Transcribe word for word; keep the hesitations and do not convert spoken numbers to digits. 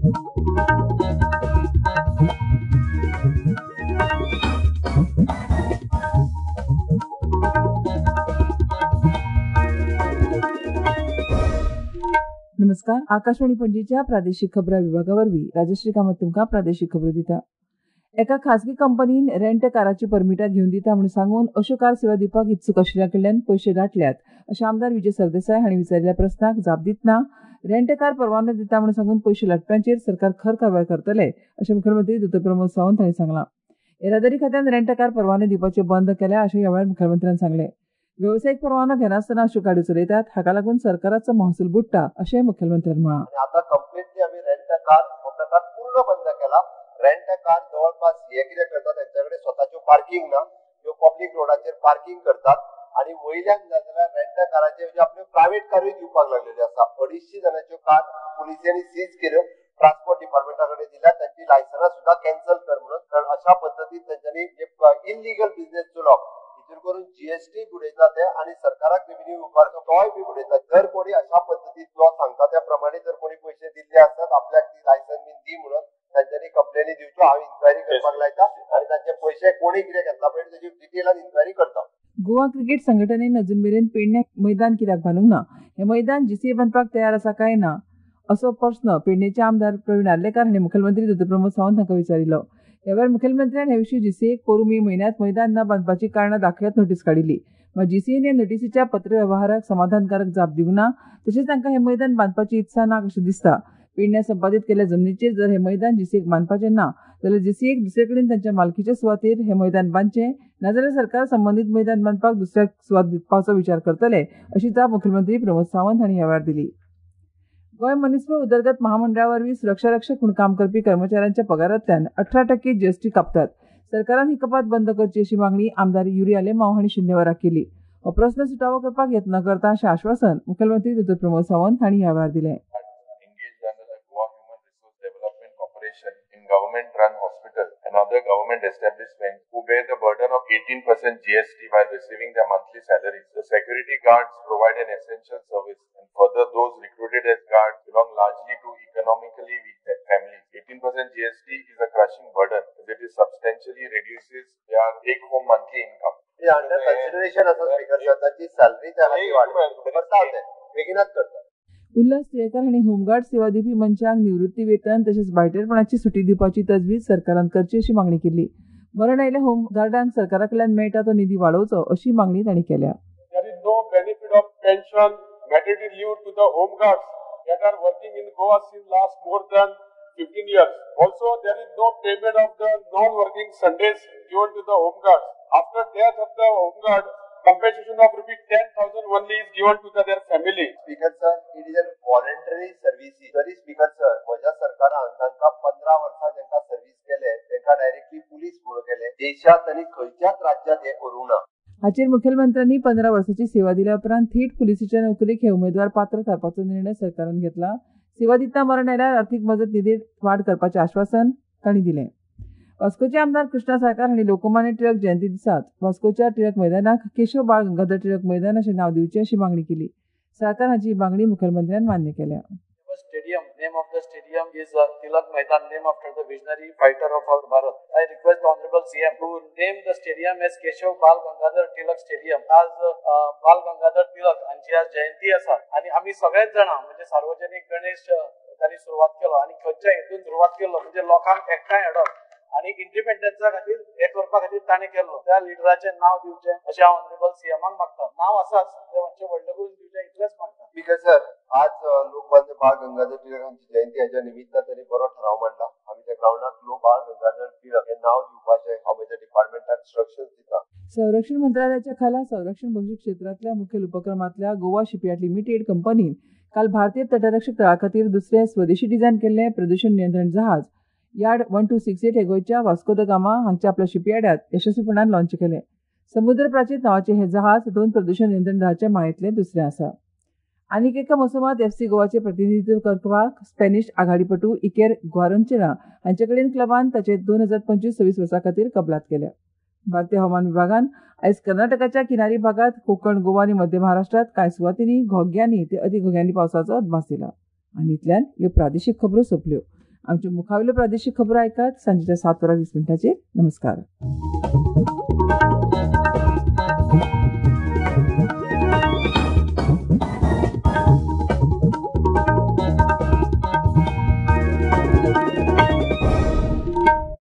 नमस्कार. आकाशवाणी पणजीच्या प्रादेशीक खबरां विभागावरवीं राजश्री कामत तुमकां प्रादेशीक खबरो दिता. एका खासगी कंपनीन रेंट काराची परमिटां घेवन दिता म्हूण सांगून अश्यो कार सेवा दिवपाक इत्सूक आशिल्ल्या कडल्यान पयशे गांठल्यात अशें आमदार विजय सरदेसाय हांणी विचारिल्ल्या प्रस्नाक जाप दितना रेंट कार परवानो दिता म्हूण सांगून पयशे लाटप्यांचेर सरकार खर कारवाय करतले अशें मुखेलमंत्री दोतोर प्रमोद सावंत हांणी सांगलां. येरादारी खात्यान रेंट कार परवाने दिवपाचे बंद केल्या अशें ह्या वेळार मुखेलमंत्र्यान सांगलें. व्यावसायिक परवानो घेनासतना अश्यो गाडयो चलयतात हाका लागून सरकाराचो महसूल बुडटा अशें मुखेलमंत्र्यान म्हळां. आता कंप्लीटली आमी रेंट कार हो प्रकार पूर्ण बंद केला. रेंट कार जवळपास हे कितें करतात त्यांच्याकडे स्वताच्यो पार्किंग ना, ह्यो पब्लीक रोडाचेर पार्किंग करतात आणि वयल्यान जाल्यार रेंट काराचे म्हणजे आपल्यो प्रायव्हेट कारूय दिवपाक लागलेल्यो आसा. अडीचशे जणांच्यो कार पुलिसांनी सीज केल्यो, ट्रान्सपोर्ट डिपार्टमेंटा कडेन दिल्या, तांची लायसन्स सुद्धा कॅन्सल कर म्हणून. कारण अशा पद्दतीन तांच्यांनी इनलिगल बिझनेस चलोवप हितून करून जीएसटी बुडयता ते आणि सरकाराक रेव्हेन्यू उबारचो तोय बी बुडयता. जर कोणी अशा पद्दतीन जो सांगता त्या प्रमाणे जर कोणी पैसे दिल्ले आसतात आपल्याक ती लायसन्स बीन दी म्हणून तांच्यांनी कंप्लेनी दिवच्यो. हांव इन्क्वायरी करपाक लायता आणि तांचे पयशे कोणी कितें घेतला पळय ताची डिटेलान इन्क्वायरी करता. गोवा क्रिकेट संघटनेन अजून मेरेन पेडण्याक मैदान कित्याक बांदूंक ना, हे मैदान जीसीए बांदपाक तयार आसा काय ना असो प्रस्न पेडणेचे आमदार प्रवीण आर्लेकर हांणी मुखेलमंत्री दोतोर प्रमोद सावंत हांकां विचारिल्लो. ह्या वेळार मुखेलमंत्र्यान हे विशीं जीसीएक पोरू मे म्हयन्यांत मैदान न बांदपाची कारणां दाखयत नोटीस काडिल्ली. मात जीसीएन हे नोटीसीच्या पत्र वेव्हाराक समाधानकारक जाप दिवंक ना, तशेंच तांकां हे मैदान बांदपाची इत्सा ना कशें दिसता. पेडण्यां संपादीत केल्ल्या जमनीचेर जर हे मैदान जीसीएक बांदपाचें ना जाल्यार जीसीएक दुसरे कडेन तांच्या मालकीच्या सुवातेर हे मैदान बांदचें, नाजाल्यार सरकार संबंदीत मैदान बांदपाक दुसऱ्याक सुवात दिवपाचो विचार करतले अशी जाप मुखेलमंत्री प्रमोद सावंत हांणी ह्या वेळार दिली. गोंय मनीसबळ उदरगत महामंडळा वरवीं सुरक्षा रक्षक म्हणून काम करपी कर्मचाऱ्यांच्या पगारांतल्यान अठरा टक्के जीएसटी कापतात. सरकारान ही कपात बंद करची अशी मागणी आमदार युरिया लेमाव हांणी शुन्यवराक केली. हो प्रस्न सुटावो करपाक यत्न करता अशें आश्वासन मुखेलमंत्री दोतोर प्रमोद सावंत हांणी ह्या वेळार दिलें. Government run hospital and other government establishments who bear the burden of eighteen percent G S T while receiving their monthly salaries. The security guards provide an essential service, and further those recruited as guards belong largely to economically weak families. eighteen percent G S T is a crushing burden as it is substantially reduces their take-home monthly income. हे under consideration आसा speaker sir, ताची salary त्या खातीर वाडोवप करता ते बेगीनच करता. उल्हास टिळेकर हांणी होमगार्ड सेवा दिवपी मनशांक निवृत्ती वेतन तशेंच भायटेरपणाची सुटी दिवपाची तजवीज सरकारान करची अशी मागणी केली. मरण आयिल्ल्या होमगार्डांक सरकारा कडल्यान मेळटा तो निधी वाडोवचो अशी मागणी तांणी केल्या. There is no benefit of pension, maternity leave to the home guards that are working in Goa since last more than fifteen years. Also, there is no payment of the non-working Sundays given to the home guards. After death of the home guard, compensation of rupees ten thousand only is given to the, their family. Speaker sir, it is a voluntary service. तरी speaker sir, म्हज्या सरकारान तांकां पंदरा वर्सां जेंकां service केले तांकां directly police म्हणून केले. देशात आनी खंयच्याच राज्यात हे करूंक ना. हाचेर मुखेलमंत्र्यांनी पंदरा वर्सांची सेवा दिल्या उपरांत थेट पुलिसेच्या नोकरेक हे उमेदवार पात्र थारपाचो निर्णय सरकारान घेतला. सेवा दितना मरण आयल्यार आर्थीक मजत निधीत वाड करपाचें आश्वासन तांणी दिलें. वास्कोचे आमदार कृष्णा साळकार हांणी लोकमान्य टिळक जयंती दिसात वास्कोच्या टिळक मैदानाक केशव बाळ गंगाधर टिळक मैदान अशें नांव दिवचें अशी मागणी केली. साळकार हांची मागणी मुखेलमंत्र्यान मान्य केल्या. Stadium, name of the stadium is uh, Tilak Maidan, name after the visionary fighter of our Bharat. I request the Honorable C M to name the stadium as Keshav Bal Gangadhar Tilak Stadium as uh, Bal Gangadhar Tilak हांची आज जयंती आसा आणि आम्ही सगळेच जाणां म्हणजे सार्वजनिक गणेश तांणी सुरवात केलो आणि खंयच्या हेतून सुरवात केलो म्हणजे लोकांक एकठांय हाडप आणि इंडिपेंडन्सा खातीर हे करपा खातीर ताणें केल्लो. त्या लिडराचें नांव दिवचें अशें हांव ऑनरेबल सीएमाक मागता. नांव आसाच ते मातशें व्हडलें करून दिवचें इतलेंच मागता. स्पीकर सर, आज लोकमान्य बाळ गंगाधर टिळक हांची जयंती हाच्या निमित्तान तांणी बरो ठराव मांडला. आमी त्या ग्राउंडाक लोक बाळ गंगाधर टिळक हे नांव दिवपाचें हांव म्हज्या डिपार्टमेंटाक इन्स्ट्रक्शन्स दिता. संरक्षण मंत्रालयाच्या खाला संरक्षण भौशीक क्षेत्रातल्या मुखेल उपक्रमांतल्या गोवा शिपयार्ड लिमिटेड कंपनीन काल भारतीय तटरक्षक तळा खातीर दुसरें स्वदेशी डिझायन केल्लें प्रदूषण नियंत्रण जहाज yard one two six eight हे गोंयच्या वास्को द गामा हांगच्या आपल्या शिपयार्डात यशस्वीपणान लॉन्च केलें. समुद्र प्राचीत नांवाचें हें जहाज दोन प्रदूषण नियंत्रण जहाजाच्या माळेंतलें दुसरें आसा. आनीक एका मोसमात एफसी गोवाचे प्रतिनिधित्व करपाक स्पॅनिश आघाडीपटू इकेर ग्वारंचेरा हांचे कडेन क्लबान ताचे दोन हजार पंचवीस सव्वीस वर्सा खातीर कबलात केल्या. भारतीय हवामान विभागान आयज कर्नाटकाच्या किनारी भागात कोकण गोवा आनी मध्य महाराष्ट्रात कांय सुवातींनी घोग्यांनी ते अति घोग्यांनी पावसाचो अदमास दिला. आनी इतल्यान ह्यो प्रादेशीक खबरो सोंपल्यो. आमचे मुखावेल्यो प्रादेशीक खबरो आयकात सांजेच्या सात वरां वीस मिनटांचेर. नमस्कार.